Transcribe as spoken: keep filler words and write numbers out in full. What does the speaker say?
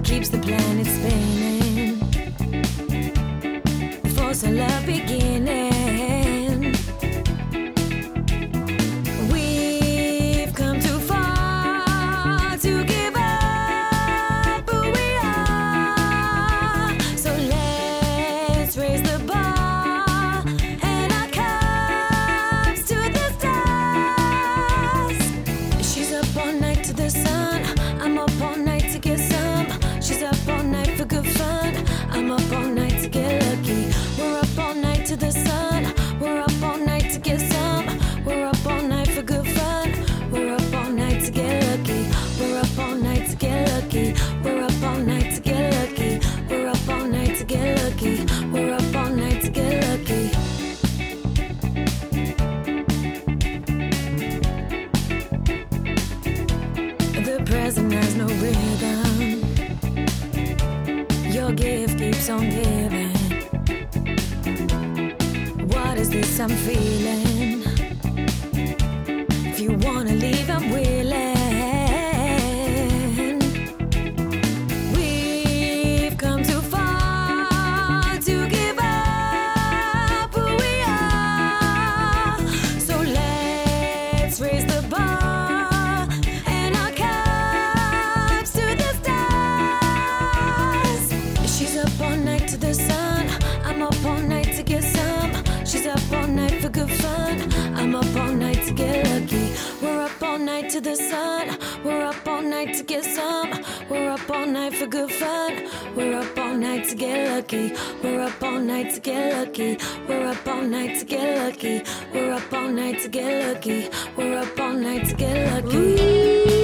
keeps the planet spinning. Force of love beginning. We've come too far to give up who we are. So let's raise the bar and our cups to the stars. She's up all night to the sun. I'm up all night to get some. She's up all night for good fun. I'm up all night to get lucky. We're up all night to the sun. We're up all night to get some. We're up all night for good fun. We're up all night to get lucky. We're up all night to get lucky. We're up all night to get lucky. We're up all night to get lucky. We're up all night to get lucky. The present has no rhythm. Your gift keeps on giving. What is this I'm feeling? If you wanna leave, I'm willing. We've come too far to give up who we are. So let's raise the bar and our cups to the stars. She's up all night to the sun. I'm up all night to get some. She's up all night for good fun. I'm up all night to get lucky. We're up all night to the sun. We're up all night to get some. We're up all night for good fun. We're up all night to get lucky. We're up all night to get lucky. We're up all night to get lucky. We're up all night to get lucky. We're up all night to get lucky.